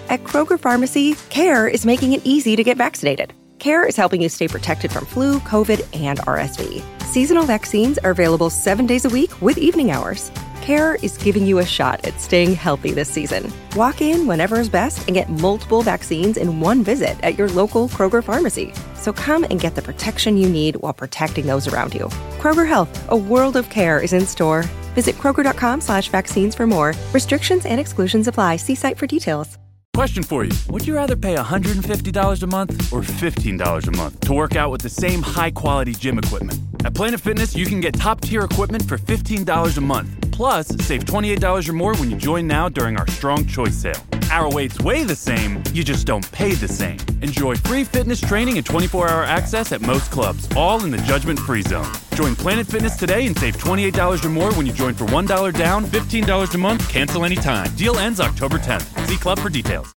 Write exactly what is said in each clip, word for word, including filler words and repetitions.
At Kroger Pharmacy, CARE is making it easy to get vaccinated. CARE is helping you stay protected from flu, COVID, and R S V. Seasonal vaccines are available seven days a week with evening hours. CARE is giving you a shot at staying healthy this season. Walk in whenever is best and get multiple vaccines in one visit at your local Kroger pharmacy. So come and get the protection you need while protecting those around you. Kroger Health, a world of care is in store. Visit Kroger.com slash vaccines for more. Restrictions and exclusions apply. See site for details. Question for you. Would you rather pay one hundred fifty dollars a month or fifteen dollars a month to work out with the same high-quality gym equipment? At Planet Fitness, you can get top-tier equipment for fifteen dollars a month. Plus, save twenty-eight dollars or more when you join now during our Strong Choice sale. Our weights weigh the same, you just don't pay the same. Enjoy free fitness training and twenty-four hour access at most clubs, all in the judgment-free zone. Join Planet Fitness today and save twenty-eight dollars or more when you join for one dollar down, fifteen dollars a month, cancel anytime. Deal ends October tenth. See club for details.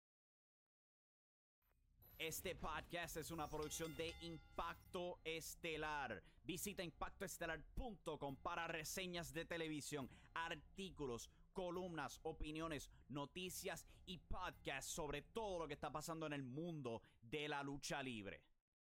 Este podcast es una producción de Impacto Estelar. Visita impacto estelar punto com para reseñas de televisión, artículos, columnas, opiniones, noticias y podcasts sobre todo lo que está pasando en el mundo de la lucha libre.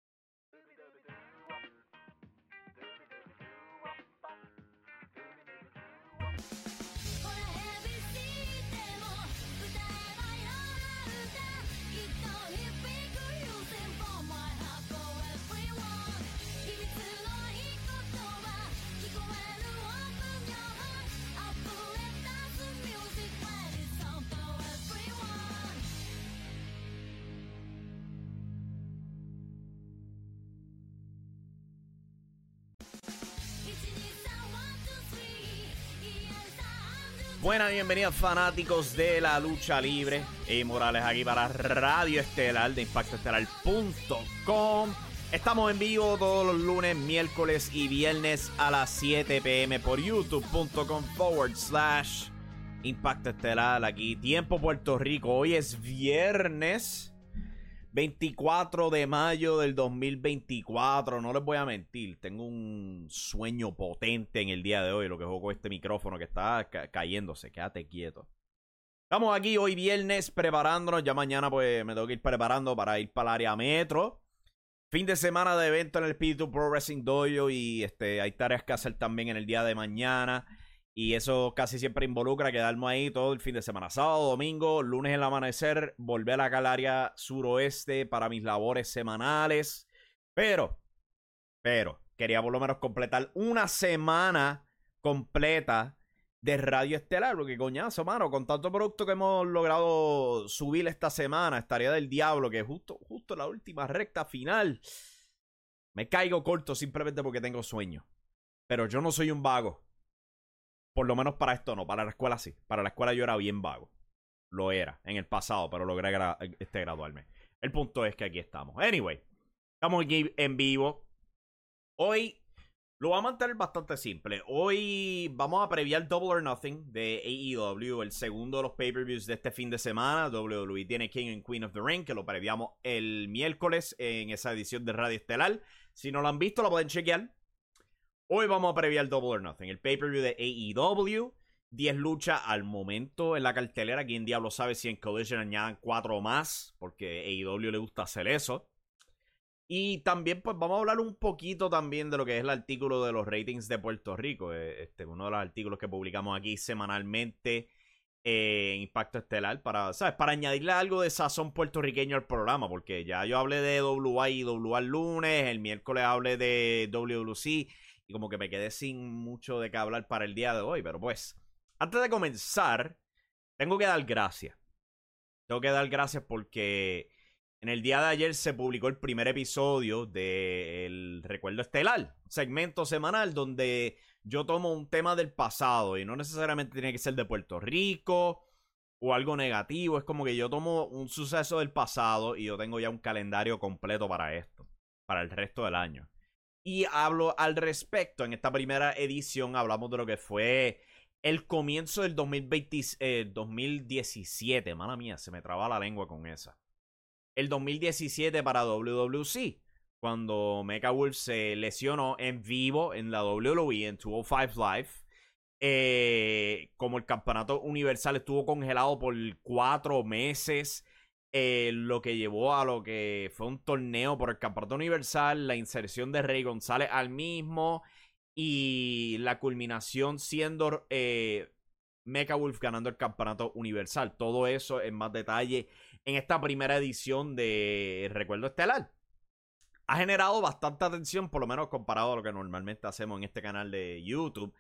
Buenas, bienvenidos fanáticos de la lucha libre. Y Morales aquí para Radio Estelar de impacto estelar punto com. Estamos en vivo todos los lunes, miércoles y viernes a las siete p.m. por youtube.com forward slash Impacto Estelar. Aquí, tiempo Puerto Rico. Hoy es viernes veinticuatro de mayo del dos mil veinticuatro. No les voy a mentir, tengo un sueño potente en el día de hoy. Lo que juego con este micrófono que está ca- cayéndose. Quédate quieto. Estamos aquí hoy viernes preparándonos. Ya mañana pues me tengo que ir preparando para ir para el área metro. Fin de semana de evento en el Espíritu Pro Wrestling Dojo. Y este, hay tareas que hacer también en el día de mañana. Y eso casi siempre involucra quedarme ahí todo el fin de semana. Sábado, domingo, lunes en el amanecer, volver acá al área suroeste para mis labores semanales. Pero, pero, quería por lo menos completar una semana completa de Radio Estelar. Porque coñazo, mano, con tanto producto que hemos logrado subir esta semana, estaría del diablo que justo, justo la última recta final me caigo corto simplemente porque tengo sueño. Pero yo no soy un vago. Por lo menos para esto no, para la escuela sí. Para la escuela yo era bien vago. Lo era en el pasado, pero logré gra- este, graduarme. El punto es que aquí estamos. Anyway, estamos aquí en vivo. Hoy lo vamos a mantener bastante simple. Hoy vamos a previar Double or Nothing de A E W, el segundo de los pay-per-views de este fin de semana. W W E tiene King and Queen of the Ring, que lo previamos el miércoles en esa edición de Radio Estelar. Si no lo han visto, lo pueden chequear. Hoy vamos a previar Double or Nothing, el pay-per-view de A E W. diez luchas al momento en la cartelera. ¿Quién diablo sabe si en Collision añadan cuatro más? Porque a E W le gusta hacer eso. Y también pues vamos a hablar un poquito también de lo que es el artículo de los ratings de Puerto Rico. Este, uno de los artículos que publicamos aquí semanalmente eh, en Impacto Estelar. Para, ¿sabes? Para añadirle algo de sazón puertorriqueño al programa. Porque ya yo hablé de W A y W A el lunes. El miércoles hablé de W W C. Y como que me quedé sin mucho de qué hablar para el día de hoy. Pero pues, antes de comenzar, tengo que dar gracias. Tengo que dar gracias porque en el día de ayer se publicó el primer episodio del Recuerdo Estelar. Segmento semanal donde yo tomo un tema del pasado. Y no necesariamente tiene que ser de Puerto Rico o algo negativo. Es como que yo tomo un suceso del pasado y yo tengo ya un calendario completo para esto. Para el resto del año. Y hablo al respecto. En esta primera edición hablamos de lo que fue el comienzo del dos mil veinte, eh, dos mil diecisiete. Mala mía, se me traba la lengua con esa. El dos mil diecisiete para W W C. Cuando Mecha Wolf se lesionó en vivo en la W W E en doscientos cinco Live. Eh, como el campeonato universal estuvo congelado por cuatro meses, eh, lo que llevó a lo que fue un torneo por el campeonato universal, la inserción de Rey González al mismo y la culminación siendo eh, Mecha Wolf ganando el campeonato universal. Todo eso en más detalle en esta primera edición de Recuerdo Estelar. Ha generado bastante atención, por lo menos comparado a lo que normalmente hacemos en este canal de YouTube.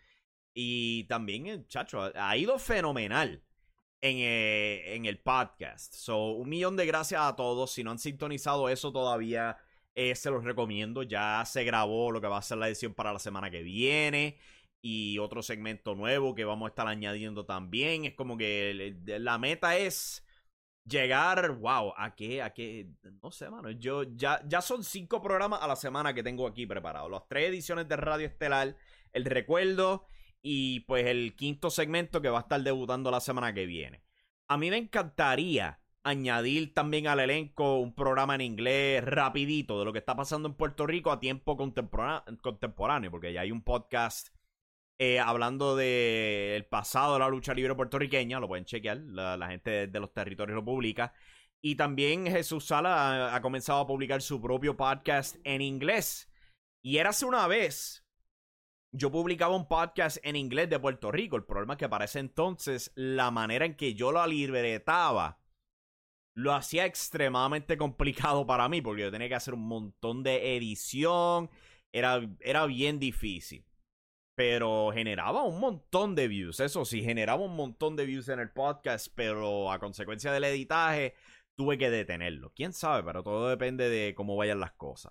Y también, chacho, ha ido fenomenal en, eh, en el podcast. So, un millón de gracias a todos. Si no han sintonizado eso todavía, eh, se los recomiendo. Ya se grabó lo que va a ser la edición para la semana que viene. Y otro segmento nuevo que vamos a estar añadiendo también. Es como que la meta es llegar, wow, ¿a qué? ¿A qué? No sé, mano. Yo, ya, ya son cinco programas a la semana que tengo aquí preparados. Las tres ediciones de Radio Estelar, el Recuerdo y pues el quinto segmento que va a estar debutando la semana que viene. A mí me encantaría añadir también al elenco un programa en inglés rapidito de lo que está pasando en Puerto Rico a tiempo contemporáneo, porque ya hay un podcast eh, hablando del pasado de la lucha libre puertorriqueña, lo pueden chequear, la, la gente de, de los territorios lo publica. Y también Jesús Sala ha, ha comenzado a publicar su propio podcast en inglés. Y era hace una vez yo publicaba un podcast en inglés de Puerto Rico. El problema es que para ese entonces la manera en que yo lo libretaba lo hacía extremadamente complicado para mí, porque yo tenía que hacer un montón de edición. Era, era bien difícil. Pero generaba un montón de views. Eso sí, generaba un montón de views en el podcast, pero a consecuencia del editaje tuve que detenerlo. Quién sabe, pero todo depende de cómo vayan las cosas.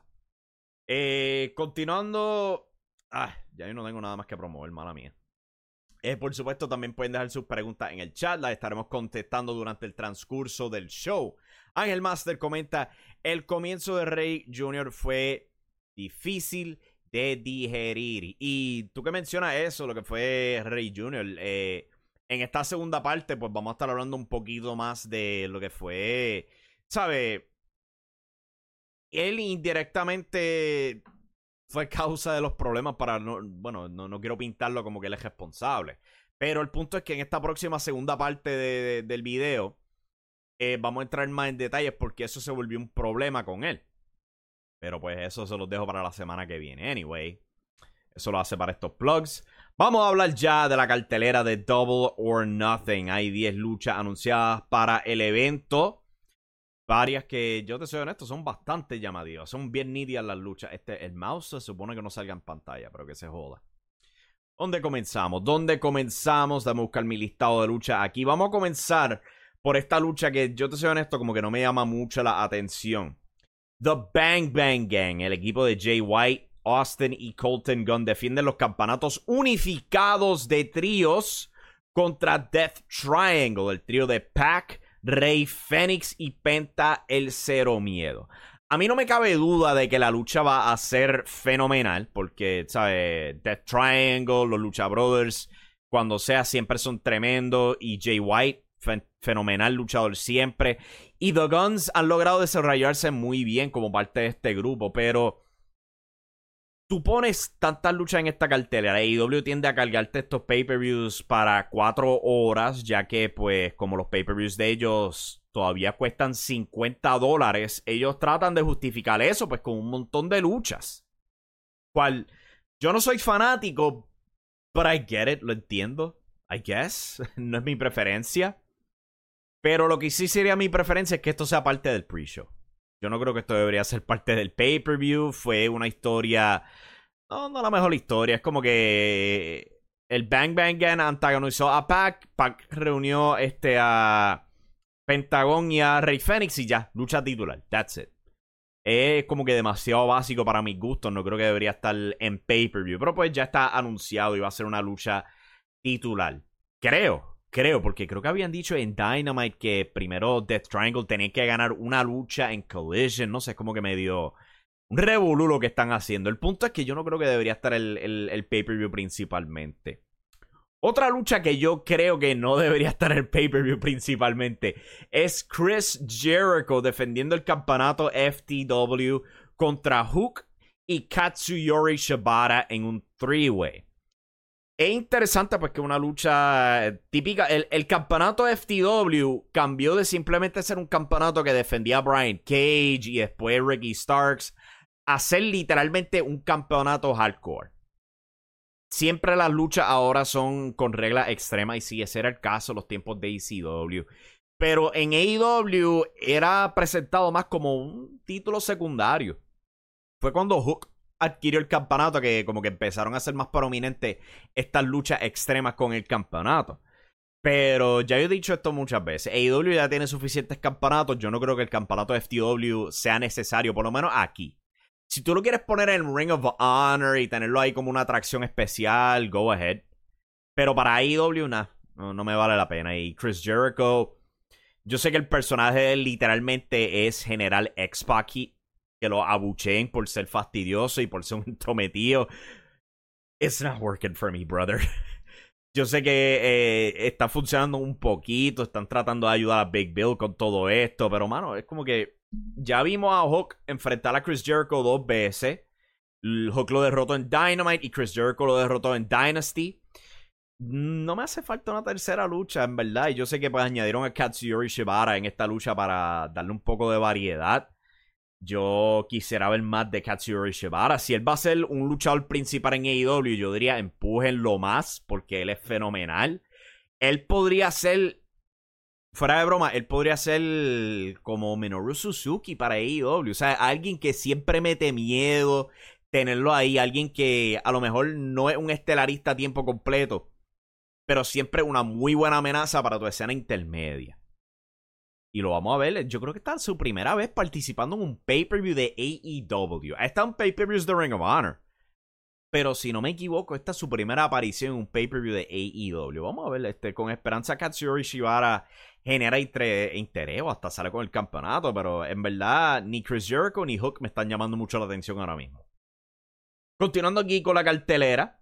Eh, continuando... Ah, ya yo no tengo nada más que promover, mala mía. Eh, por supuesto, también pueden dejar sus preguntas en el chat. Las estaremos contestando durante el transcurso del show. Ángel Master comenta: el comienzo de Rey junior fue difícil de digerir. Y tú que mencionas eso, lo que fue Rey junior Eh, en esta segunda parte, pues vamos a estar hablando un poquito más de lo que fue, ¿sabes? Él indirectamente fue causa de los problemas para... No, bueno, no, no quiero pintarlo como que él es responsable. Pero el punto es que en esta próxima segunda parte de, de, del video eh, vamos a entrar más en detalles porque eso se volvió un problema con él. Pero pues eso se los dejo para la semana que viene. Anyway, eso lo hace para estos plugs. Vamos a hablar ya de la cartelera de Double or Nothing. Hay diez luchas anunciadas para el evento. Varias que, yo te soy honesto, son bastante llamativas. Son bien nítidas las luchas. Este, el mouse se supone que no salga en pantalla, pero que se joda. ¿Dónde comenzamos? ¿Dónde comenzamos? Dame a buscar mi listado de luchas aquí. Vamos a comenzar por esta lucha que, yo te soy honesto, como que no me llama mucho la atención. The Bang Bang Gang, el equipo de Jay White, Austin y Colton Gunn defienden los campeonatos unificados de tríos contra Death Triangle, el trío de Pac, Rey Fénix y Penta el Cero Miedo. A mí no me cabe duda de que la lucha va a ser fenomenal, porque, ¿sabes? Death Triangle, los Lucha Brothers, cuando sea, siempre son tremendos, y Jay White, fen- fenomenal luchador siempre. Y The Guns han logrado desarrollarse muy bien como parte de este grupo, pero tú pones tantas luchas en esta cartelera. A E W tiende a cargarte estos pay-per-views para cuatro horas, ya que, pues, como los pay-per-views de ellos todavía cuestan cincuenta dólares, ellos tratan de justificar eso, pues, con un montón de luchas. Cual, yo no soy fanático, but I get it, lo entiendo, I guess. No es mi preferencia. Pero lo que sí sería mi preferencia es que esto sea parte del pre-show. Yo no creo que esto debería ser parte del pay-per-view. Fue una historia... No, no la mejor historia. Es como que el Bang Bang Gang antagonizó a Pac. Pac reunió este, a Pentagon y a Rey Fénix y ya. Lucha titular. That's it. Es como que demasiado básico para mis gustos. No creo que debería estar en pay-per-view. Pero pues ya está anunciado y va a ser una lucha titular. Creo. Creo, porque creo que habían dicho en Dynamite que primero Death Triangle tenía que ganar una lucha en Collision. No sé, es como que medio un revolú lo que están haciendo. El punto es que yo no creo que debería estar el, el, el pay-per-view principalmente. Otra lucha que yo creo que no debería estar en el pay-per-view principalmente es Chris Jericho defendiendo el campeonato F T W contra Hook y Katsuyori Shibata en un three-way. Es interesante pues que una lucha típica, el, el campeonato F T W cambió de simplemente ser un campeonato que defendía a Brian Cage y después Ricky Starks a ser literalmente un campeonato hardcore. Siempre las luchas ahora son con reglas extremas y sí, ese era el caso en los tiempos de E C W. Pero en A E W era presentado más como un título secundario. Fue cuando Hook adquirió el campeonato que como que empezaron a ser más prominentes estas luchas extremas con el campeonato. Pero ya he dicho esto muchas veces. A E W ya tiene suficientes campeonatos. Yo no creo que el campeonato de F T W sea necesario, por lo menos aquí. Si tú lo quieres poner en Ring of Honor y tenerlo ahí como una atracción especial, go ahead. Pero para A E W, nah, no, no me vale la pena. Y Chris Jericho, yo sé que el personaje de él literalmente es General X-Pac, que lo abucheen por ser fastidioso y por ser un entrometido. It's not working for me, brother. Yo sé que eh, está funcionando un poquito, están tratando de ayudar a Big Bill con todo esto, pero mano, es como que ya vimos a Hook enfrentar a Chris Jericho dos veces. Hook lo derrotó en Dynamite y Chris Jericho lo derrotó en Dynasty. No me hace falta una tercera lucha, en verdad. Y yo sé que pues añadieron a Katsuyori Shibata en esta lucha para darle un poco de variedad. Yo quisiera ver más de Katsuyori Shibata. Si él va a ser un luchador principal en A E W, yo diría empújenlo más porque él es fenomenal. Él podría ser, fuera de broma, él podría ser como Minoru Suzuki para A E W. O sea, alguien que siempre mete miedo, tenerlo ahí. Alguien que a lo mejor no es un estelarista a tiempo completo, pero siempre una muy buena amenaza para tu escena intermedia. Y lo vamos a ver, yo creo que esta es su primera vez participando en un pay-per-view de A E W. Ha estado en pay-per-views de Ring of Honor, pero si no me equivoco, esta es su primera aparición en un pay-per-view de A E W. Vamos a ver, este, con esperanza Katsuyori Shibata genera interés o hasta sale con el campeonato, pero en verdad ni Chris Jericho ni Hook me están llamando mucho la atención ahora mismo. Continuando aquí con la cartelera,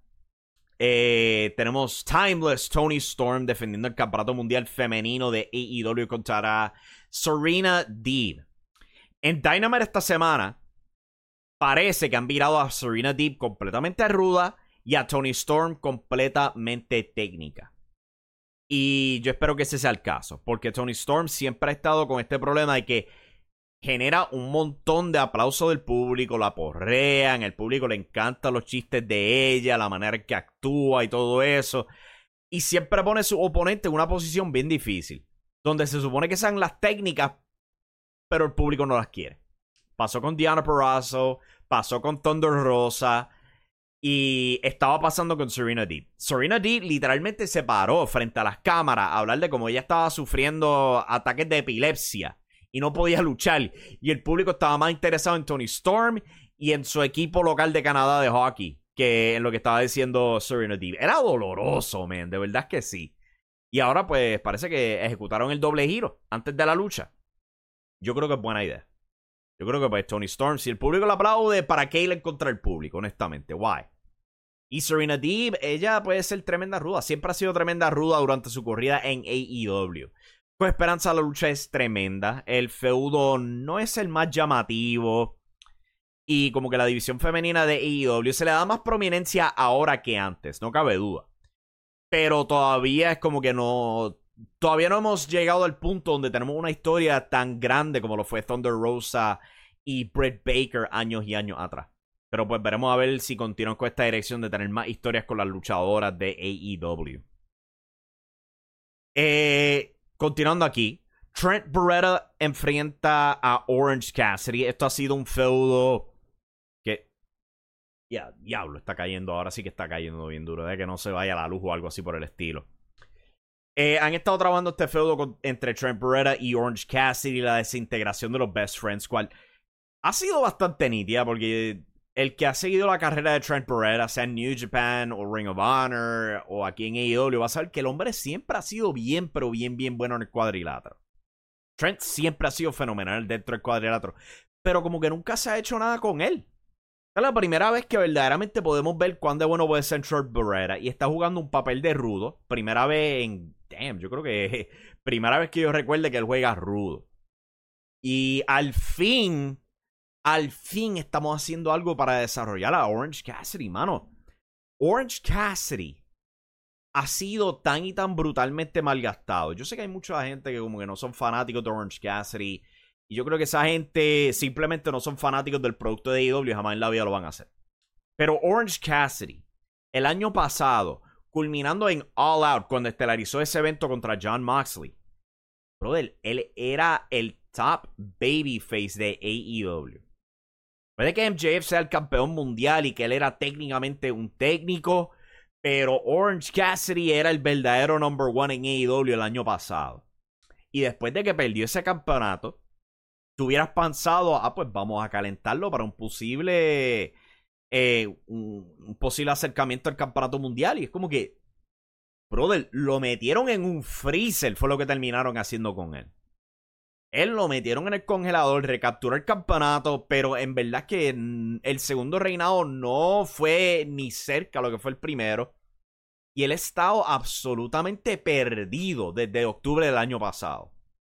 Eh, tenemos Timeless Toni Storm defendiendo el campeonato mundial femenino de A E W contra Serena Deeb. En Dynamite esta semana parece que han virado a Serena Deeb completamente ruda y a Toni Storm completamente técnica. Y yo espero que ese sea el caso, porque Toni Storm siempre ha estado con este problema de que genera un montón de aplauso del público, la porrean, el público le encantan los chistes de ella, la manera en que actúa y todo eso. Y siempre pone a su oponente en una posición bien difícil, donde se supone que sean las técnicas, pero el público no las quiere. Pasó con Deonna Purrazzo, pasó con Thunder Rosa y estaba pasando con Serena Deeb. Serena Deeb literalmente se paró frente a las cámaras a hablar de cómo ella estaba sufriendo ataques de epilepsia y no podía luchar. Y el público estaba más interesado en Toni Storm y en su equipo local de Canadá de hockey que en lo que estaba diciendo Serena Deeb. Era doloroso, man. De verdad que sí. Y ahora pues parece que ejecutaron el doble giro antes de la lucha. Yo creo que es buena idea. Yo creo que pues Toni Storm, si el público la aplaude, ¿para qué ir en contra del público? Honestamente, why? Y Serena Deeb, ella puede ser tremenda ruda. Siempre ha sido tremenda ruda durante su corrida en A E W. Con esperanza la lucha es tremenda. El feudo no es el más llamativo. Y como que la división femenina de A E W se le da más prominencia ahora que antes. No cabe duda. Pero todavía es como que no... Todavía no hemos llegado al punto donde tenemos una historia tan grande como lo fue Thunder Rosa y Britt Baker años y años atrás. Pero pues veremos a ver si continúan con esta dirección de tener más historias con las luchadoras de A E W. Eh... Continuando aquí, Trent Beretta enfrenta a Orange Cassidy. Esto ha sido un feudo que... Ya, diablo, está cayendo. Ahora sí que está cayendo bien duro. De que no se vaya la luz o algo así por el estilo. Eh, han estado trabajando este feudo con, entre Trent Beretta y Orange Cassidy. La desintegración de los Best Friends, cual ha sido bastante nítida porque el que ha seguido la carrera de Trent Beretta, sea en New Japan o Ring of Honor o aquí en A E W, va a saber que el hombre siempre ha sido bien, pero bien, bien bueno en el cuadrilátero. Trent siempre ha sido fenomenal dentro del cuadrilátero, pero como que nunca se ha hecho nada con él. Es la primera vez que verdaderamente podemos ver cuán de bueno puede ser Trent Beretta y está jugando un papel de rudo. Primera vez en... Damn, yo creo que primera vez que yo recuerde que él juega rudo. Y al fin... Al fin estamos haciendo algo para desarrollar a Orange Cassidy, mano. Orange Cassidy ha sido tan y tan brutalmente malgastado. Yo sé que hay mucha gente que como que no son fanáticos de Orange Cassidy. Y yo creo que esa gente simplemente no son fanáticos del producto de A E W y jamás en la vida lo van a hacer. Pero Orange Cassidy, el año pasado, culminando en All Out, cuando estelarizó ese evento contra Jon Moxley, brother, él era el top babyface de A E W. Puede que M J F sea el campeón mundial y que él era técnicamente un técnico, pero Orange Cassidy era el verdadero number one en A E W el año pasado. Y después de que perdió ese campeonato, tú hubieras pensado, ah, pues vamos a calentarlo para un posible eh, un, un posible acercamiento al campeonato mundial. Y es como que, brother, lo metieron en un freezer, fue lo que terminaron haciendo con él. Él lo metieron en el congelador, recapturó el campeonato, pero en verdad que el segundo reinado no fue ni cerca a lo que fue el primero. Y él ha estado absolutamente perdido desde octubre del año pasado.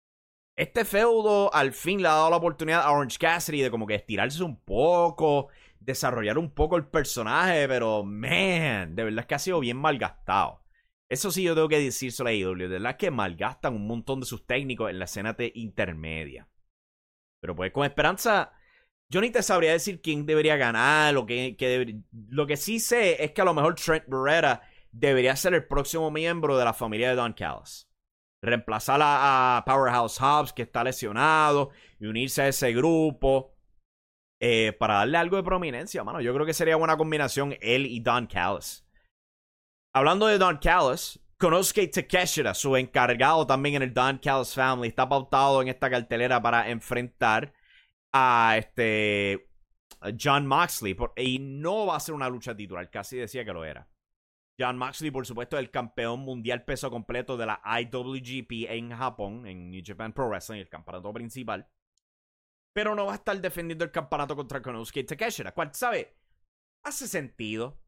Este feudo al fin le ha dado la oportunidad a Orange Cassidy de como que estirarse un poco, desarrollar un poco el personaje, pero man, de verdad es que ha sido bien malgastado. Eso sí yo tengo que decírselo a A E W, de verdad que malgastan un montón de sus técnicos en la escena de intermedia. Pero pues con esperanza, yo ni te sabría decir quién debería ganar, lo que, que debería, lo que sí sé es que a lo mejor Trent Beretta debería ser el próximo miembro de la familia de Don Callis. Reemplazar a, a Powerhouse Hobbs, que está lesionado, y unirse a ese grupo eh, para darle algo de prominencia, mano. Yo creo que sería buena combinación él y Don Callis. Hablando de Don Callis, Konosuke Takeshita, su encargado también en el Don Callis Family, está pautado en esta cartelera para enfrentar a este a Jon Moxley. Por, y no va a ser una lucha titular, casi decía que lo era. Jon Moxley, por supuesto, es el campeón mundial peso completo de la I W G P en Japón, en New Japan Pro Wrestling, el campeonato principal. Pero no va a estar defendiendo el campeonato contra Konosuke Takeshita. ¿Cuál sabe? Hace sentido.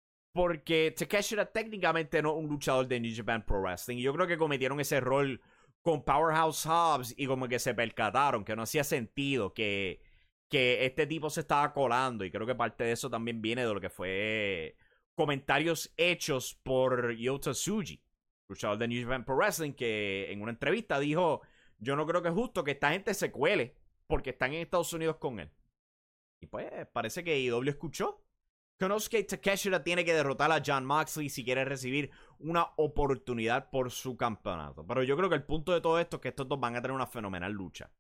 Porque Takeshita técnicamente no es un luchador de New Japan Pro Wrestling. Y yo creo que cometieron ese rol con Powerhouse Hobbs y como que se percataron que no hacía sentido que, que este tipo se estaba colando. Y creo que parte de eso también viene de lo que fue comentarios hechos por Yota Tsuji, luchador de New Japan Pro Wrestling, que en una entrevista dijo: yo no creo que es justo que esta gente se cuele porque están en Estados Unidos con él. Y pues parece que A E W escuchó. Konosuke Takeshita tiene que derrotar a Jon Moxley si quiere recibir una oportunidad por su campeonato. Pero yo creo que el punto de todo esto es que estos dos van a tener una fenomenal lucha.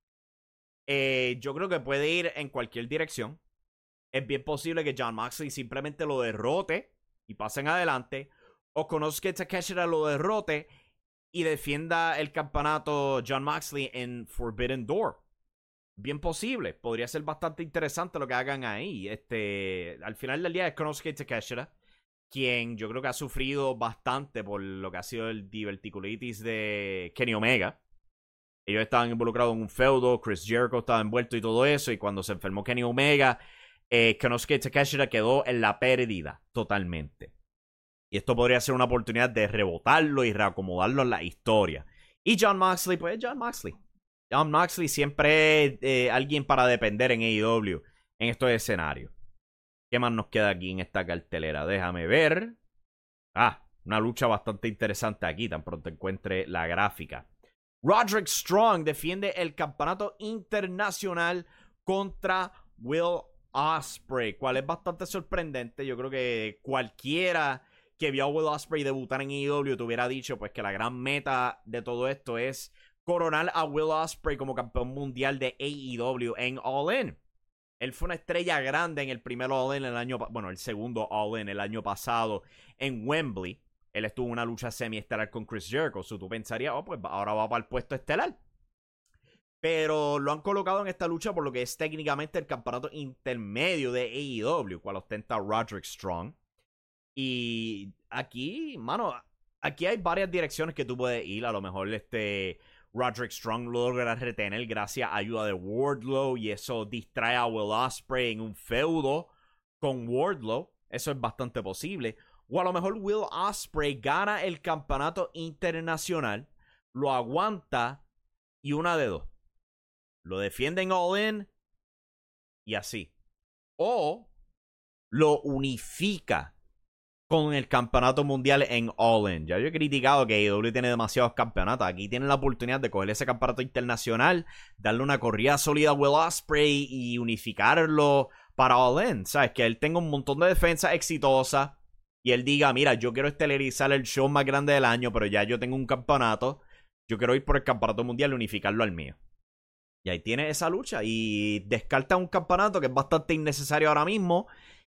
Eh, yo creo que puede ir en cualquier dirección. Es bien posible que Jon Moxley simplemente lo derrote y pasen adelante. O Konosuke Takeshita lo derrote y defienda el campeonato Jon Moxley en Forbidden Door. Bien posible, podría ser bastante interesante lo que hagan ahí. Este, al final del día es Konosuke Takeshita, quien yo creo que ha sufrido bastante por lo que ha sido el diverticulitis de Kenny Omega. Ellos estaban involucrados en un feudo, Chris Jericho estaba envuelto y todo eso, y cuando se enfermó Kenny Omega, eh, Konosuke Takeshita quedó en la pérdida totalmente. Y esto podría ser una oportunidad de rebotarlo y reacomodarlo en la historia. Y Jon Moxley, pues Jon Moxley. Jon Moxley siempre es eh, alguien para depender en A E W en estos escenarios. ¿Qué más nos queda aquí en esta cartelera? Déjame ver. Ah, una lucha bastante interesante aquí, tan pronto encuentre la gráfica. Roderick Strong defiende el campeonato internacional contra Will Ospreay, cual es bastante sorprendente. Yo creo que cualquiera que vio a Will Ospreay debutar en A E W te hubiera dicho pues que la gran meta de todo esto es coronar a Will Ospreay como campeón mundial de A E W en All In. Él fue una estrella grande en el primer All In el año, bueno, el segundo All In el año pasado en Wembley. Él estuvo en una lucha semi-estelar con Chris Jericho. So, tú pensarías, oh, pues ahora va para el puesto estelar. Pero lo han colocado en esta lucha por lo que es técnicamente el campeonato intermedio de A E W, cual ostenta Roderick Strong. Y aquí, mano, aquí hay varias direcciones que tú puedes ir. A lo mejor este Roderick Strong logra retener gracias a ayuda de Wardlow y eso distrae a Will Ospreay en un feudo con Wardlow. Eso es bastante posible. O a lo mejor Will Ospreay gana el campeonato internacional, lo aguanta y una de dos. Lo defienden All In y así. O lo unifica con el campeonato mundial en All In. Ya yo he criticado que A E W tiene demasiados campeonatos. Aquí tienen la oportunidad de coger ese campeonato internacional, darle una corrida sólida a Will Ospreay y unificarlo para All In. ¿Sabes? Que él tenga un montón de defensas exitosas y él diga, mira, yo quiero estelarizar el show más grande del año, pero ya yo tengo un campeonato. Yo quiero ir por el campeonato mundial y unificarlo al mío. Y ahí tiene esa lucha y descarta un campeonato que es bastante innecesario ahora mismo.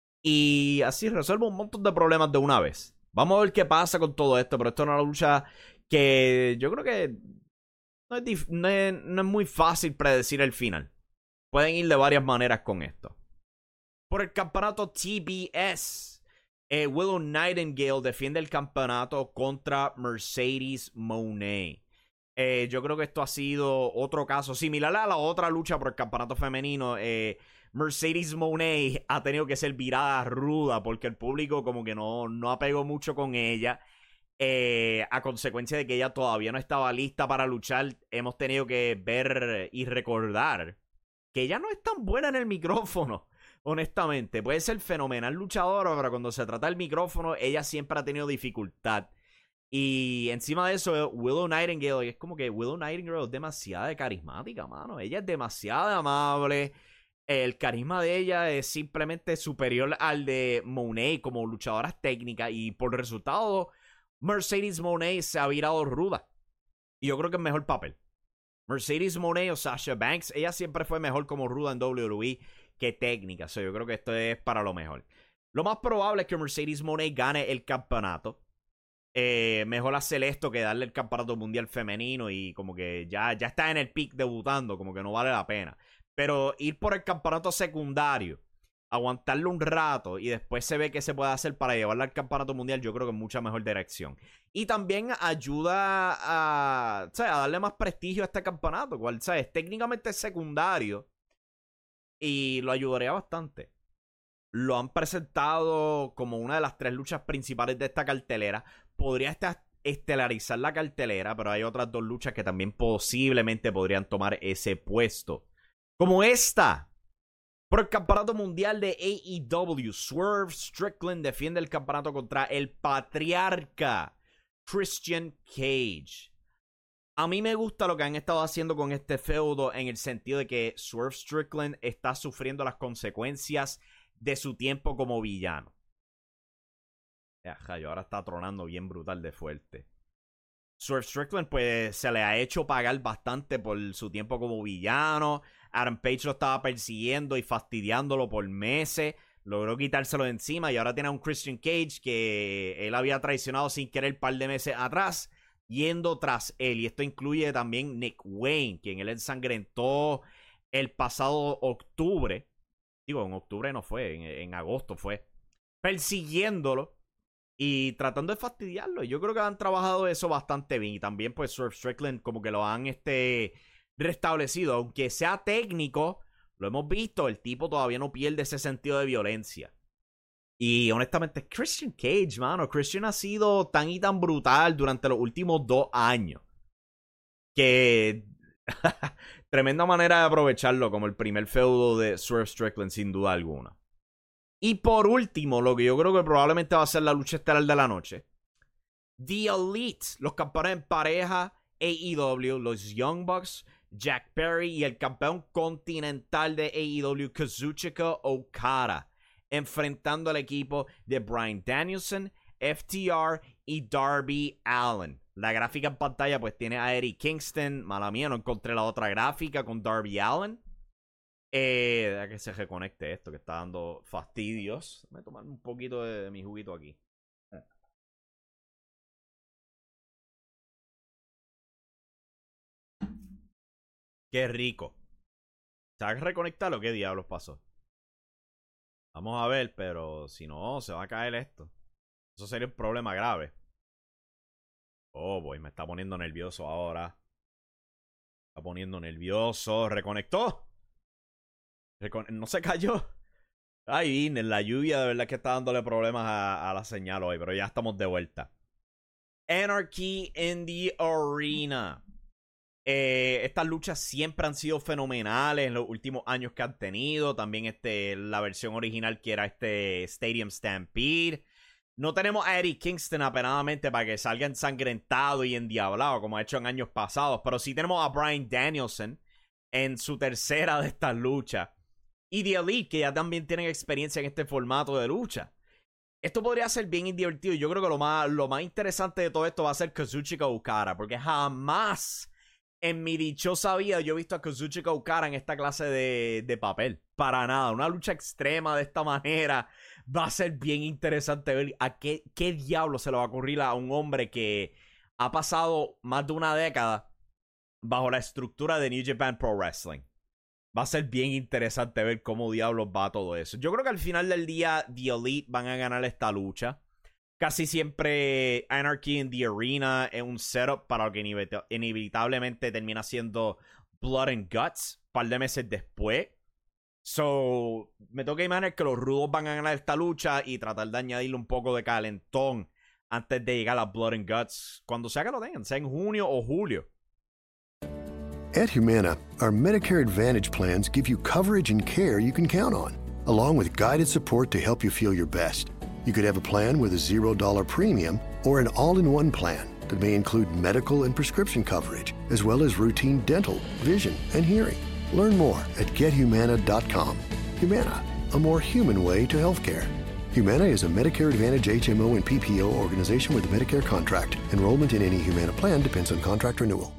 Y así resuelve un montón de problemas de una vez. Vamos a ver qué pasa con todo esto. Pero esto es una lucha que yo creo que no es, no es, no es muy fácil predecir el final. Pueden ir de varias maneras con esto. Por el campeonato T B S, eh, Willow Nightingale defiende el campeonato contra Mercedes Moné. Eh, yo creo que esto ha sido otro caso similar a la otra lucha por el campeonato femenino. Eh, Mercedes Moné ha tenido que ser virada ruda porque el público como que no, no apegó mucho con ella. Eh, a consecuencia de que ella todavía no estaba lista para luchar, hemos tenido que ver y recordar que ella no es tan buena en el micrófono, honestamente. Puede ser fenomenal luchadora, pero cuando se trata del micrófono, ella siempre ha tenido dificultad. Y encima de eso, Willow Nightingale, es como que Willow Nightingale es demasiado carismática, mano. Ella es demasiado amable. El carisma de ella es simplemente superior al de Moné como luchadoras técnicas. Y por resultado, Mercedes Moné se ha virado ruda. Y yo creo que es mejor papel. Mercedes Moné o Sasha Banks, ella siempre fue mejor como ruda en W W E que técnica. O sea, yo creo que esto es para lo mejor. Lo más probable es que Mercedes Moné gane el campeonato. Eh, mejor hacer esto que darle el campeonato mundial femenino y como que ya, ya está en el pick debutando, como que no vale la pena. Pero ir por el campeonato secundario, aguantarlo un rato y después se ve qué se puede hacer para llevarla al campeonato mundial, yo creo que es mucha mejor dirección. Y también ayuda a, ¿sabes?, a darle más prestigio a este campeonato, cual, ¿sabes?, técnicamente es secundario y lo ayudaría bastante. Lo han presentado como una de las tres luchas principales de esta cartelera. Podría estar estelarizar la cartelera, pero hay otras dos luchas que también posiblemente podrían tomar ese puesto. Como esta. Por el campeonato mundial de A E W, Swerve Strickland defiende el campeonato contra el patriarca Christian Cage. A mí me gusta lo que han estado haciendo con este feudo en el sentido de que Swerve Strickland está sufriendo las consecuencias de su tiempo como villano. Ya, yo ahora está tronando bien brutal de fuerte. Swerve Strickland pues se le ha hecho pagar bastante por su tiempo como villano. Adam Page lo estaba persiguiendo y fastidiándolo por meses. Logró quitárselo de encima y ahora tiene a un Christian Cage que él había traicionado sin querer un par de meses atrás, yendo tras él. Y esto incluye también Nick Wayne, quien él ensangrentó el pasado octubre. Digo, en octubre no fue, en, en agosto fue. Persiguiéndolo y tratando de fastidiarlo. Yo creo que han trabajado eso bastante bien. Y también pues Swerve Strickland como que lo han este, restablecido. Aunque sea técnico, lo hemos visto, el tipo todavía no pierde ese sentido de violencia. Y honestamente, Christian Cage, mano. Christian ha sido tan y tan brutal durante los últimos dos años. Que... tremenda manera de aprovecharlo como el primer feudo de Swerve Strickland, sin duda alguna. Y por último, lo que yo creo que probablemente va a ser la lucha estelar de la noche. The Elite, los campeones en pareja A E W, los Young Bucks, Jack Perry y el campeón continental de A E W, Kazuchika Okada, enfrentando al equipo de Bryan Danielson, F T R y Darby Allin. La gráfica en pantalla pues tiene a Eddie Kingston. Mala mía, no encontré la otra gráfica con Darby Allin. Eh, deja que se reconecte esto que está dando fastidios. Voy a tomar un poquito de mi juguito aquí. Qué rico. ¿Se va a reconectar o qué diablos pasó? Vamos a ver, pero si no, se va a caer esto. Eso sería un problema grave. Oh, boy, me está poniendo nervioso ahora. Me está poniendo nervioso. ¿Reconectó? Recon no se cayó. Ay, en la lluvia de verdad que está dándole problemas a, a la señal hoy, pero ya estamos de vuelta. Anarchy in the Arena. Eh, estas luchas siempre han sido fenomenales en los últimos años que han tenido. También este, la versión original que era este Stadium Stampede. No tenemos a Eddie Kingston apenadamente para que salga ensangrentado y endiablado como ha hecho en años pasados, pero sí tenemos a Bryan Danielson en su tercera de estas luchas. Y The Elite, que ya también tienen experiencia en este formato de lucha. Esto podría ser bien divertido. Y yo creo que lo más, lo más interesante de todo esto va a ser Kazuchika Okada. Porque jamás en mi dichosa vida yo he visto a Kazuchika Okada en esta clase de, de papel. Para nada. Una lucha extrema de esta manera va a ser bien interesante ver a qué, qué diablo se le va a ocurrir a un hombre que ha pasado más de una década bajo la estructura de New Japan Pro Wrestling. Va a ser bien interesante ver cómo diablos va todo eso. Yo creo que al final del día The Elite van a ganar esta lucha. Casi siempre Anarchy in the Arena es un setup para lo que inevit- inevitablemente termina siendo Blood and Guts un par de meses después. So, me toca imaginar que los rudos van a ganar esta lucha y tratar de añadirle un poco de calentón antes de llegar a Blood and Guts, cuando sea que lo tengan, sea en junio o julio. At Humana, our Medicare Advantage plans give you coverage and care you can count on, along with guided support to help you feel your best. You could have a plan with a zero dollar premium or an all-in-one plan that may include medical and prescription coverage, as well as routine dental, vision, and hearing. Learn more at get humana dot com. Humana, a more human way to healthcare. Humana is a Medicare Advantage H M O and P P O organization with a Medicare contract. Enrollment in any Humana plan depends on contract renewal.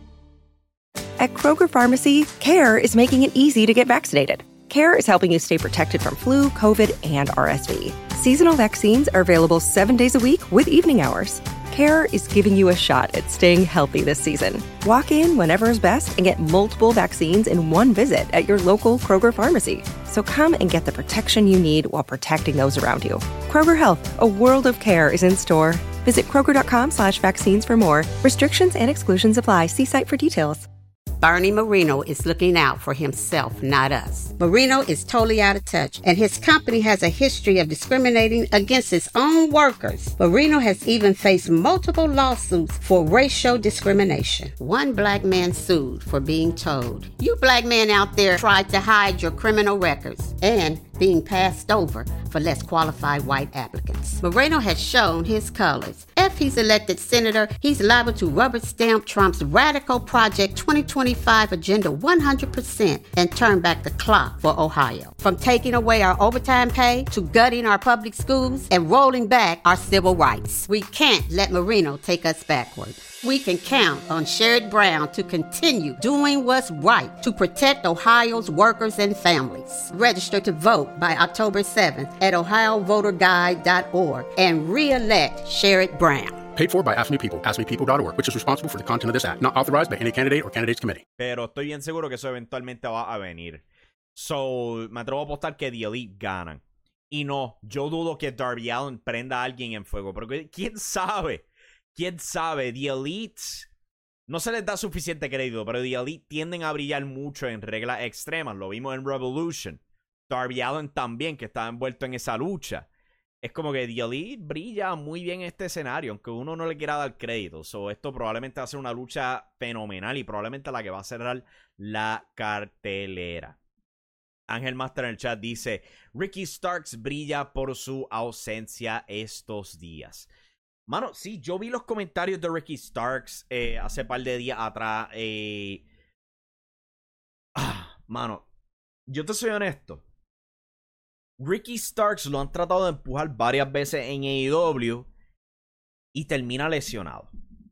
At Kroger Pharmacy, CARE is making it easy to get vaccinated. CARE is helping you stay protected from flu, COVID, and R S V. Seasonal vaccines are available seven days a week with evening hours. CARE is giving you a shot at staying healthy this season. Walk in whenever is best and get multiple vaccines in one visit at your local Kroger Pharmacy. So come and get the protection you need while protecting those around you. Kroger Health, a world of care, is in store. Visit Kroger.com slash vaccines for more. Restrictions and exclusions apply. See site for details. Bernie Marino is looking out for himself, not us. Marino is totally out of touch, and his company has a history of discriminating against its own workers. Marino has even faced multiple lawsuits for racial discrimination. One black man sued for being told, "You black men out there tried to hide your criminal records," and being passed over for less qualified white applicants. Moreno has shown his colors. If he's elected senator, he's liable to rubber stamp Trump's radical Project twenty twenty-five agenda one hundred percent and turn back the clock for Ohio. From taking away our overtime pay to gutting our public schools and rolling back our civil rights. We can't let Marino take us backward. We can count on Sherrod Brown to continue doing what's right to protect Ohio's workers and families. Register to vote by October seventh at ohio voter guide dot org and re-elect Sherrod Brown. Paid for by Ask Me People, ask me people dot org, which is responsible for the content of this act. Not authorized by any candidate or candidates committee. Pero estoy bien seguro que eso eventualmente va a venir. So, me atrevo a apostar que The Elite ganan. Y no, yo dudo que Darby Allin prenda a alguien en fuego. Pero quién sabe. ¿Quién sabe? The Elite no se les da suficiente crédito, pero The Elite tienden a brillar mucho en reglas extremas. Lo vimos en Revolution. Darby Allin también, que estaba envuelto en esa lucha. Es como que The Elite brilla muy bien en este escenario, aunque uno no le quiera dar crédito. So, esto probablemente va a ser una lucha fenomenal y probablemente la que va a cerrar la cartelera. Ángel Master en el chat dice: Ricky Starks brilla por su ausencia estos días. Mano, sí, yo vi los comentarios de Ricky Starks eh, hace par de días atrás. Eh... Ah, mano, yo te soy honesto. Ricky Starks lo han tratado de empujar varias veces en A E W y termina lesionado.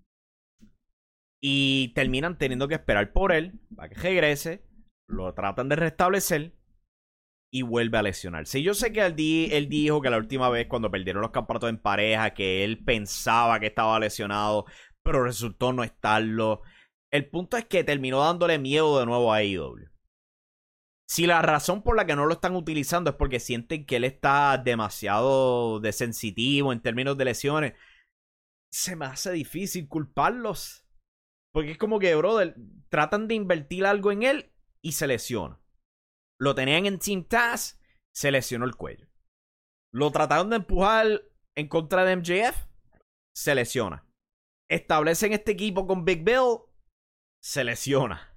Y terminan teniendo que esperar por él para que regrese. Lo tratan de restablecer y vuelve a lesionarse. Y yo sé que él, di, él dijo que la última vez cuando perdieron los campeonatos en pareja, que él pensaba que estaba lesionado, pero resultó no estarlo. El punto es que terminó dándole miedo de nuevo a A E W. Si la razón por la que no lo están utilizando es porque sienten que él está demasiado desensitivo en términos de lesiones, se me hace difícil culparlos. Porque es como que, brother, tratan de invertir algo en él y se lesiona. Lo tenían en Team Taz, se lesionó el cuello. Lo trataron de empujar en contra de M J F, se lesiona. Establecen este equipo con Big Bill, se lesiona.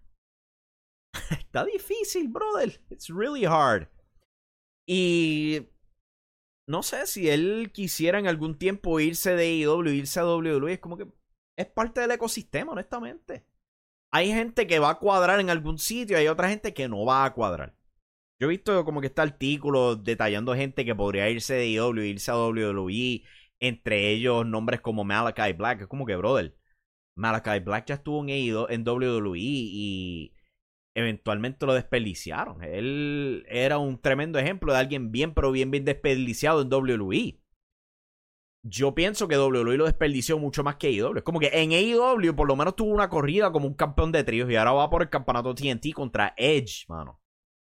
Está difícil, brother. It's really hard. Y no sé si él quisiera en algún tiempo irse de A E W, irse a W W E. Es como que es parte del ecosistema, honestamente. Hay gente que va a cuadrar en algún sitio y hay otra gente que no va a cuadrar. Yo he visto como que este artículo detallando gente que podría irse de A E W, irse a W W E, entre ellos nombres como Malachi Black. Es como que, brother, Malachi Black ya estuvo en, A E W, en W W E y eventualmente lo desperdiciaron. Él era un tremendo ejemplo de alguien bien, pero bien, bien desperdiciado en W W E. Yo pienso que W W E lo desperdició mucho más que A E W. Es como que en A E W por lo menos tuvo una corrida como un campeón de tríos y ahora va por el campeonato T N T contra Edge, mano.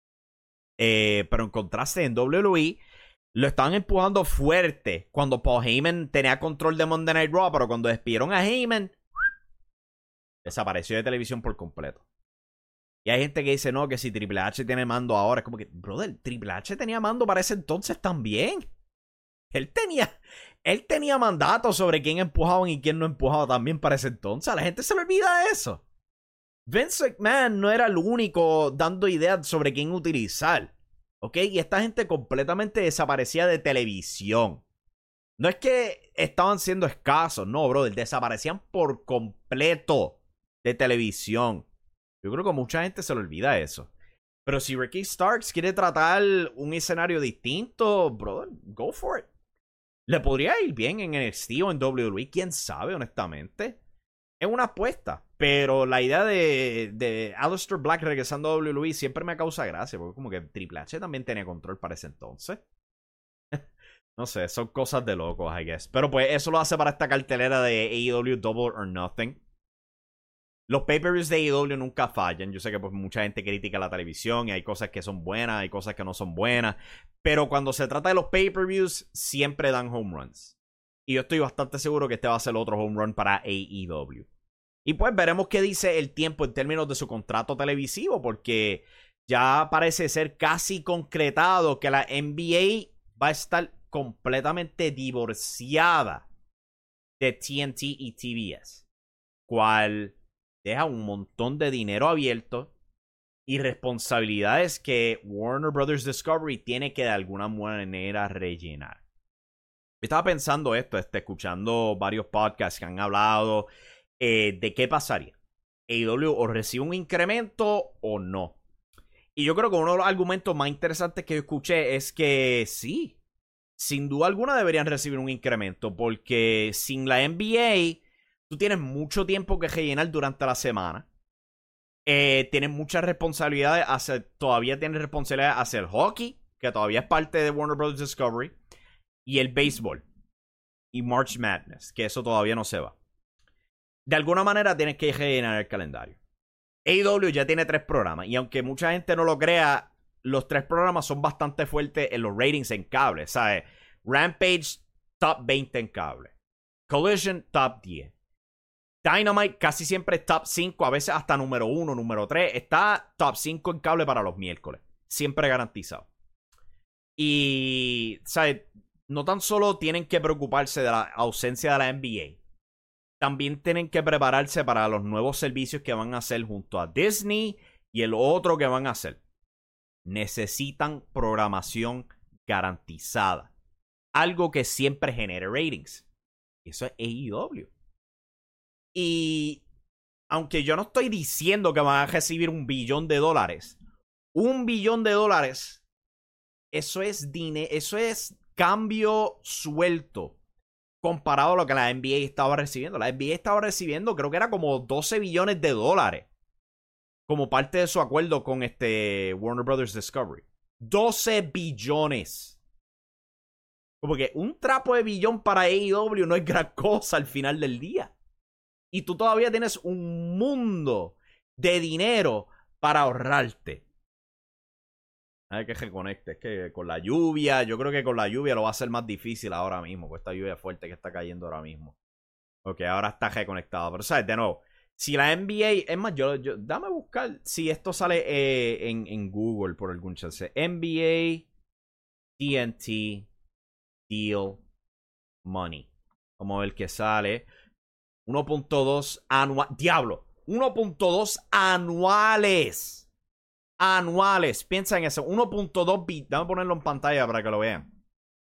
Eh, pero en contraste en W W E lo estaban empujando fuerte cuando Paul Heyman tenía control de Monday Night Raw, pero cuando despidieron a Heyman desapareció de televisión por completo. Y hay gente que dice, no, que si Triple H tiene mando ahora. Es como que, brother, Triple H tenía mando para ese entonces también. Él tenía, él tenía mandato sobre quién empujaban y quién no empujaba también para ese entonces. A la gente se le olvida de eso. Vince McMahon no era el único dando ideas sobre quién utilizar. ¿Ok? Y esta gente completamente desaparecía de televisión. No es que estaban siendo escasos, no, brother. Desaparecían por completo de televisión. Yo creo que a mucha gente se le olvida eso. Pero si Ricky Starks quiere tratar un escenario distinto, brother, go for it. Le podría ir bien en N X T o en W W E, quién sabe, honestamente. Es una apuesta. Pero la idea de, de Aleister Black regresando a W W E siempre me causa gracia. Porque como que Triple H también tenía control para ese entonces. No sé, son cosas de locos, I guess. Pero pues eso lo hace para esta cartelera de A E W Double or Nothing. Los pay-per-views de A E W nunca fallan. Yo sé que pues mucha gente critica la televisión y hay cosas que son buenas, hay cosas que no son buenas. Pero cuando se trata de los pay-per-views, siempre dan home runs. Y yo estoy bastante seguro que este va a ser otro home run para A E W. Y pues veremos qué dice el tiempo en términos de su contrato televisivo, porque ya parece ser casi concretado que la N B A va a estar completamente divorciada de T N T y T B S. Cual deja un montón de dinero abierto y responsabilidades que Warner Brothers Discovery tiene que de alguna manera rellenar. Yo estaba pensando esto, este, escuchando varios podcasts que han hablado eh, de qué pasaría. A E W o recibe un incremento o no. Y yo creo que uno de los argumentos más interesantes que yo escuché es que sí, sin duda alguna deberían recibir un incremento, porque sin la N B A tú tienes mucho tiempo que rellenar durante la semana. Eh, tienes muchas responsabilidades hacia, todavía tienes responsabilidades hacia el hockey, que todavía es parte de Warner Brothers Discovery, y el béisbol y March Madness, que eso todavía no se va. De alguna manera tienes que rellenar el calendario. A E W ya tiene tres programas, y aunque mucha gente no lo crea, los tres programas son bastante fuertes en los ratings en cable, ¿sabes? Rampage, top veinte en cable. Collision, top diez. Dynamite casi siempre es top cinco, a veces hasta número uno, número tres. Está top cinco en cable para los miércoles. Siempre garantizado. Y, ¿sabes? No tan solo tienen que preocuparse de la ausencia de la N B A. También tienen que prepararse para los nuevos servicios que van a hacer junto a Disney y el otro que van a hacer. Necesitan programación garantizada. Algo que siempre genere ratings. Eso es A E W. Y aunque yo no estoy diciendo que van a recibir un billón de dólares, un billón de dólares, eso es dinero, eso es cambio suelto comparado a lo que la N B A estaba recibiendo. La N B A estaba recibiendo, creo que era como doce billones de dólares como parte de su acuerdo con este Warner Brothers Discovery. doce billones. Como que un trapo de billón para A E W no es gran cosa al final del día. Y tú todavía tienes un mundo de dinero para ahorrarte. Hay que reconecte. Es que con la lluvia, yo creo que con la lluvia lo va a ser más difícil ahora mismo. Con esta lluvia fuerte que está cayendo ahora mismo. Ok, ahora está reconectado. Pero, ¿sabes? De nuevo, si la N B A... Es más, yo, yo dame a buscar si esto sale eh, en, en Google por algún chance. N B A T N T Deal Money. Vamos a ver qué sale. uno punto dos anual. Diablo. uno punto dos anuales. Anuales. Piensa en eso. uno punto dos bit. Dame ponerlo en pantalla para que lo vean.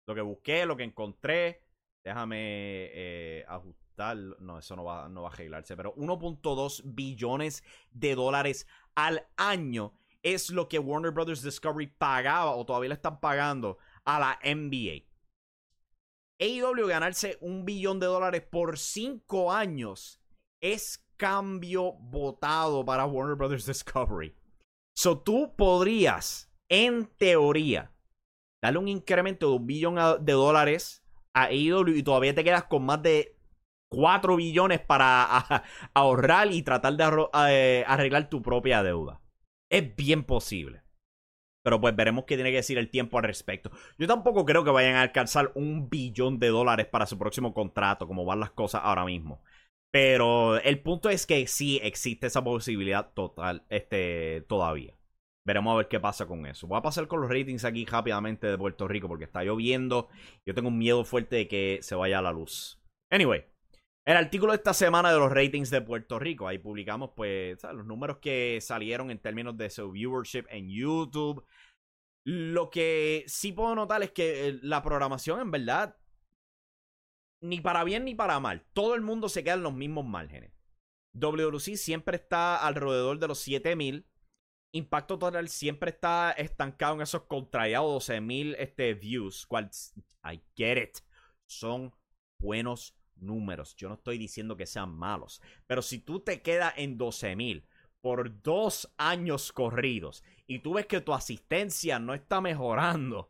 Lo que busqué, lo que encontré. Déjame eh, ajustar. No, eso no va, no va a arreglarse. Pero uno punto dos billones de dólares al año es lo que Warner Brothers Discovery pagaba o todavía le están pagando a la N B A. A E W ganarse un billón de dólares por cinco años es cambio votado para Warner Brothers Discovery. So tú podrías, en teoría, darle un incremento de un billón de dólares a A E W y todavía te quedas con más de cuatro billones para a, ahorrar y tratar de arro, a, arreglar tu propia deuda. Es bien posible. Pero pues veremos qué tiene que decir el tiempo al respecto. Yo tampoco creo que vayan a alcanzar un billón de dólares para su próximo contrato, como van las cosas ahora mismo. Pero el punto es que sí existe esa posibilidad total, este, todavía. Veremos a ver qué pasa con eso. Voy a pasar con los ratings aquí rápidamente de Puerto Rico porque está lloviendo. Yo tengo un miedo fuerte de que se vaya a la luz. Anyway, el artículo de esta semana de los ratings de Puerto Rico. Ahí publicamos pues ¿sabes? Los números que salieron en términos de su viewership en YouTube. Lo que sí puedo notar es que la programación en verdad, ni para bien ni para mal, todo el mundo se queda en los mismos márgenes. W W C siempre está alrededor de los siete mil. Impacto Total siempre está estancado en esos contrariados doce mil este, views. Cual, I get it. Son buenos números. Yo no estoy diciendo que sean malos. Pero si tú te quedas en doce mil por dos años corridos y tú ves que tu asistencia no está mejorando,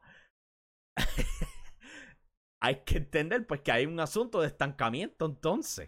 hay que entender pues que hay un asunto de estancamiento entonces.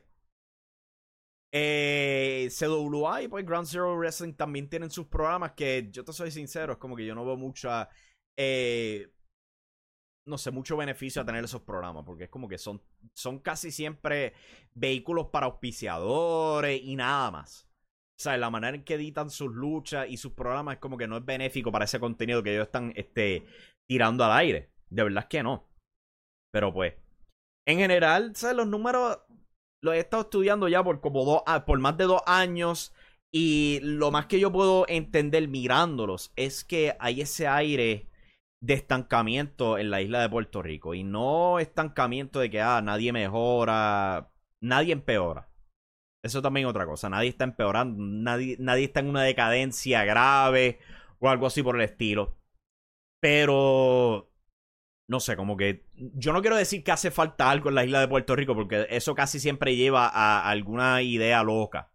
Eh, C W A y pues Ground Zero Wrestling también tienen sus programas que yo te soy sincero, es como que yo no veo mucha eh, no sé, mucho beneficio a tener esos programas porque es como que son, son casi siempre vehículos para auspiciadores y nada más. O sea, la manera en que editan sus luchas y sus programas es como que no es benéfico para ese contenido que ellos están este, tirando al aire. De verdad es que no. Pero pues, en general, ¿sabes? Los números los he estado estudiando ya por como dos, por más de dos años. Y lo más que yo puedo entender mirándolos es que hay ese aire de estancamiento en la isla de Puerto Rico. Y no estancamiento de que ah, nadie mejora, nadie empeora. Eso también es otra cosa. Nadie está empeorando. Nadie, nadie está en una decadencia grave o algo así por el estilo. Pero no sé, como que yo no quiero decir que hace falta algo en la isla de Puerto Rico porque eso casi siempre lleva a alguna idea loca.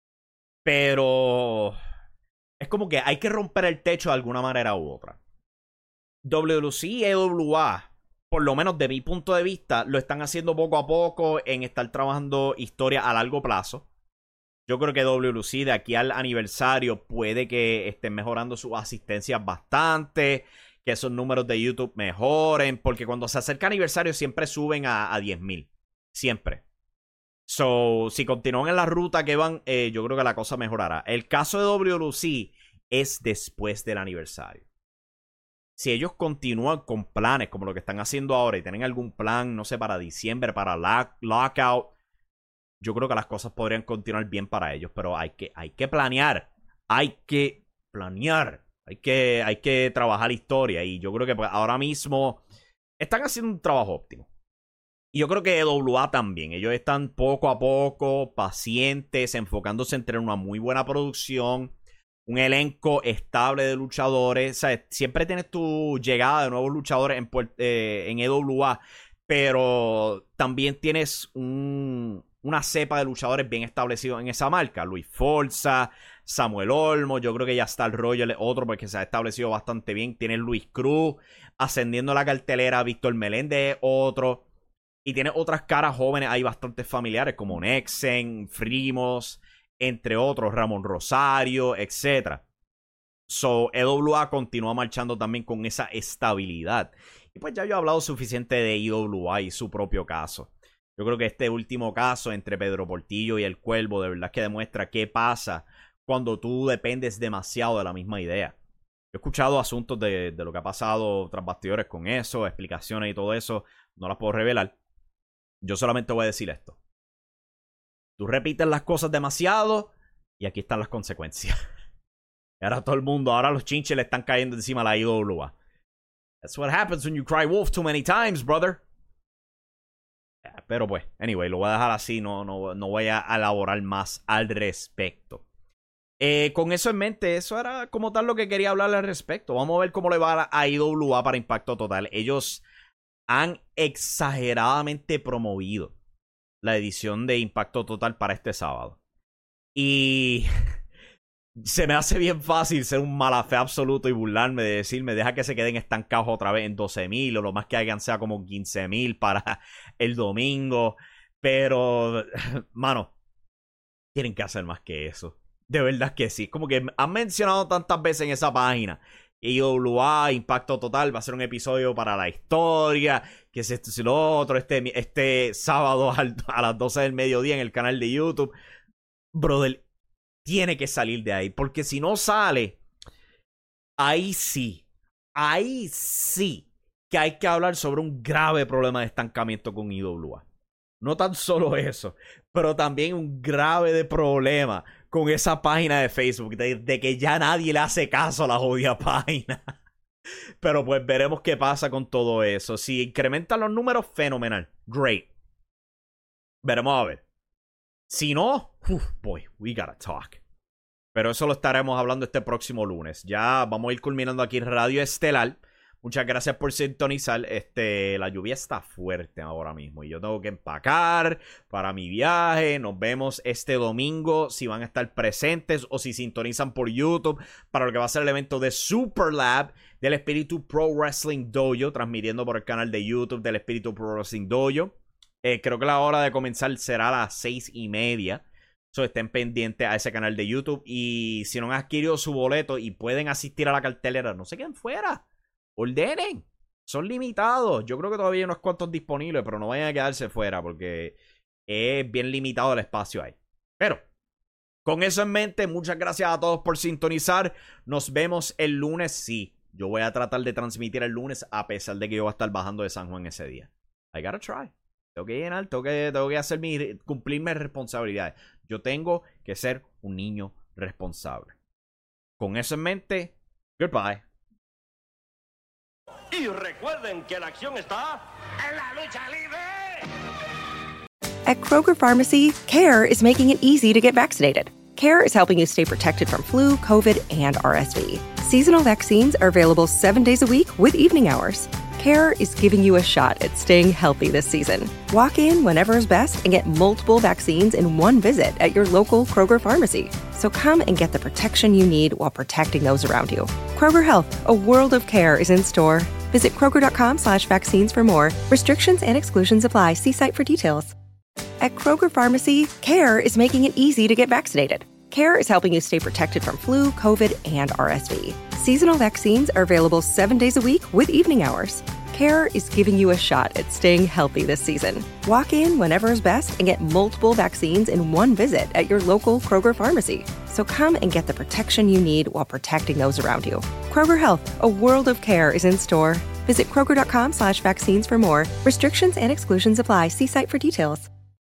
Pero es como que hay que romper el techo de alguna manera u otra. W W C y A E W A, por lo menos de mi punto de vista, lo están haciendo poco a poco en estar trabajando historia a largo plazo. Yo creo que W W C de aquí al aniversario puede que estén mejorando sus asistencias bastante, que esos números de YouTube mejoren, porque cuando se acerca aniversario siempre suben a, a diez mil. Siempre. So, si continúan en la ruta que van, eh, yo creo que la cosa mejorará. El caso de W W C es después del aniversario. Si ellos continúan con planes como lo que están haciendo ahora y tienen algún plan, no sé, para diciembre, para lock, lockout, yo creo que las cosas podrían continuar bien para ellos. Pero hay que, hay que planear. Hay que planear. Hay que, hay que trabajar historia. Y yo creo que pues, ahora mismo están haciendo un trabajo óptimo. Y yo creo que A E W A también. Ellos están poco a poco, pacientes, enfocándose en tener una muy buena producción. Un elenco estable de luchadores. O sea, siempre tienes tu llegada de nuevos luchadores en, eh, en A E W A. Pero también tienes un, una cepa de luchadores bien establecidos en esa marca. Luis Forza, Samuel Olmo. Yo creo que ya está el Royal, otro porque se ha establecido bastante bien. Tienes Luis Cruz ascendiendo la cartelera. Víctor Meléndez, otro. Y tiene otras caras jóvenes ahí bastante familiares como Nexen, Frimos, entre otros, Ramón Rosario, etcétera. So, A E W A continúa marchando también con esa estabilidad. Y pues ya yo he hablado suficiente de A E W A y su propio caso. Yo creo que este último caso entre Pedro Portillo y el Cuervo de verdad que demuestra qué pasa cuando tú dependes demasiado de la misma idea. He escuchado asuntos de, de lo que ha pasado tras bastidores con eso, explicaciones y todo eso. No las puedo revelar. Yo solamente voy a decir esto. Tú repites las cosas demasiado y aquí están las consecuencias. Ahora todo el mundo, ahora los chinches le están cayendo encima a la I W A. That's what happens when you cry wolf too many times, brother. Pero pues, anyway, lo voy a dejar así, no, no, no voy a elaborar más al respecto. Eh, con eso en mente, eso era como tal lo que quería hablar al respecto. Vamos a ver cómo le va a I W A para Impacto Total. Ellos han exageradamente promovido la edición de Impacto Total para este sábado. Y se me hace bien fácil ser un mala fe absoluto y burlarme de decirme, deja que se queden estancados otra vez en doce mil o lo más que hagan sea como quince mil para el domingo. Pero, mano, tienen que hacer más que eso. De verdad que sí. Como que han mencionado tantas veces en esa página. I W A, Impacto Total, va a ser un episodio para la historia. Que es esto y lo otro. Este, este sábado al, a las doce del mediodía en el canal de YouTube. Brother, tiene que salir de ahí. Porque si no sale, ahí sí. Ahí sí que hay que hablar sobre un grave problema de estancamiento con I W A. No tan solo eso, pero también un grave de problema con esa página de Facebook, de, de que ya nadie le hace caso a la jodida página. Pero pues veremos qué pasa con todo eso. Si incrementan los números, fenomenal. Great. Veremos a ver. Si no, uf, boy, we gotta talk. Pero eso lo estaremos hablando este próximo lunes. Ya vamos a ir culminando aquí Radio Estelar. Muchas gracias por sintonizar. Este, la lluvia está fuerte ahora mismo y yo tengo que empacar para mi viaje. Nos vemos este domingo si van a estar presentes o si sintonizan por YouTube para lo que va a ser el evento de Super Lab del Espíritu Pro Wrestling Dojo, transmitiendo por el canal de YouTube del Espíritu Pro Wrestling Dojo. Eh, creo que la hora de comenzar será a las seis y media. So, estén pendientes a ese canal de YouTube. Y si no han adquirido su boleto y pueden asistir a la cartelera, no se queden fuera. Ordenen. Son limitados. Yo creo que todavía hay unos cuantos disponibles, pero no vayan a quedarse fuera porque es bien limitado el espacio ahí. Pero, con eso en mente, muchas gracias a todos por sintonizar. Nos vemos el lunes. Sí, yo voy a tratar de transmitir el lunes a pesar de que yo voy a estar bajando de San Juan ese día. I gotta try. Tengo que llenar, tengo que, tengo que hacer mi, cumplir mis responsabilidades. Yo tengo que ser un niño responsable. Con eso en mente, goodbye. Y recuerden que la acción está en la lucha libre. At Kroger Pharmacy, CARE is making it easy to get vaccinated. CARE is helping you stay protected from flu, COVID, and R S V. Seasonal vaccines are available seven days a week with evening hours. CARE is giving you a shot at staying healthy this season. Walk in whenever is best and get multiple vaccines in one visit at your local Kroger Pharmacy. So come and get the protection you need while protecting those around you. Kroger Health, a world of care, is in store. Visit Kroger.com slash vaccines for more. Restrictions and exclusions apply. See site for details. At Kroger Pharmacy, CARE is making it easy to get vaccinated. CARE is helping you stay protected from flu, COVID, and R S V. Seasonal vaccines are available seven days a week with evening hours. CARE is giving you a shot at staying healthy this season. Walk in whenever is best and get multiple vaccines in one visit at your local Kroger Pharmacy. So come and get the protection you need while protecting those around you. Kroger Health, a world of care, is in store. Visit Kroger.com slash vaccines for more. Restrictions and exclusions apply. See site for details.